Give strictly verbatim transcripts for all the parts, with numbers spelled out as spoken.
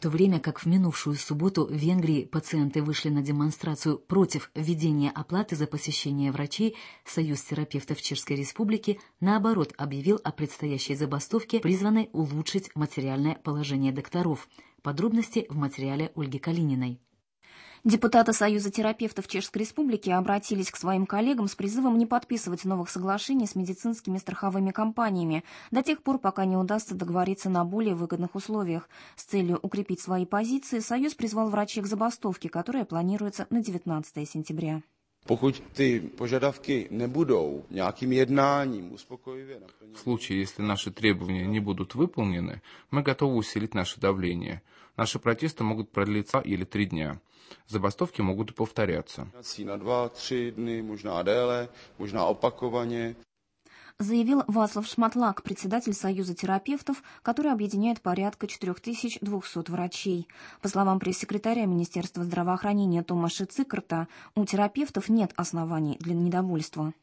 то время как в минувшую субботу в Венгрии пациенты вышли на демонстрацию против введения оплаты за посещение врачей, Союз терапевтов Чешской Республики, наоборот, объявил о предстоящей забастовке, призванной улучшить материальное положение докторов. Подробности в материале Ольги Калининой. Депутаты Союза терапевтов Чешской Республики обратились к своим коллегам с призывом не подписывать новых соглашений с медицинскими страховыми компаниями до тех пор, пока не удастся договориться на более выгодных условиях. С целью укрепить свои позиции Союз призвал врачей к забастовке, которая планируется на девятнадцатое сентября. Pokud ty požadavky nebudou nějakým jednáním uspokojivě naplněny. В случае, если наши требования не будут выполнены, мы готовы усилить наше давление. Наши протесты могут продлиться или три дня. Забастовки могут и повторяться. Na dva, tři dny, možná déle, možná opakovaně. Заявил Вацлав Шматлак, председатель Союза терапевтов, который объединяет порядка четыре тысячи двести врачей. По словам пресс-секретаря Министерства здравоохранения Томаша Цикерта, у терапевтов нет оснований для недовольства.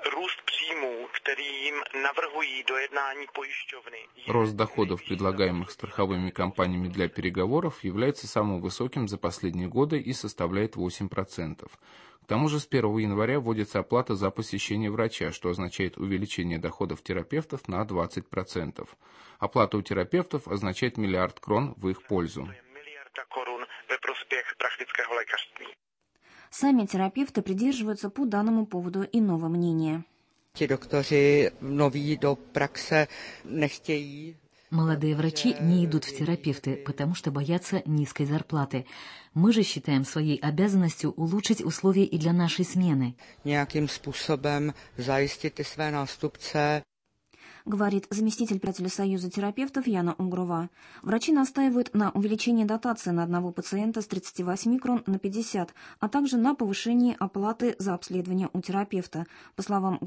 Рост доходов, предлагаемых страховыми компаниями для переговоров, является самым высоким за последние годы и составляет восемь процентов. К тому же с первого января вводится оплата за посещение врача, что означает увеличение доходов терапевтов на двадцать процентов. Оплата у терапевтов означает миллиард крон в их пользу. Сами терапевты придерживаются по данному поводу иного мнения. Молодые врачи не идут в терапевты, потому что боятся низкой зарплаты. Мы же считаем своей обязанностью улучшить условия и для нашей смены. Nějakým způsobem zajistit své nástupce. Говорит заместитель председателя Союза терапевтов Яна Угрова. Врачи настаивают на увеличении дотации на одного пациента с тридцати восьми крон на пятьдесят, а также на повышении оплаты за обследование у терапевта. Мы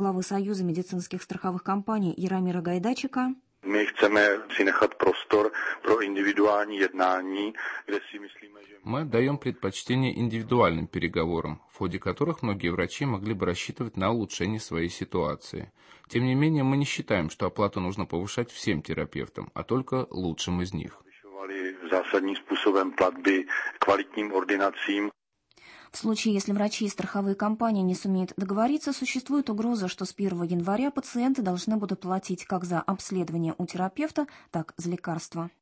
даем предпочтение индивидуальным переговорам, в ходе которых многие врачи могли бы рассчитывать на улучшение своей ситуации. Тем не менее, мы не считаем, что оплату нужно повышать всем терапевтам, а только лучшим из них. В случае, если врачи и страховые компании не сумеют договориться, существует угроза, что с первого января пациенты должны будут платить как за обследование у терапевта, так и за лекарства.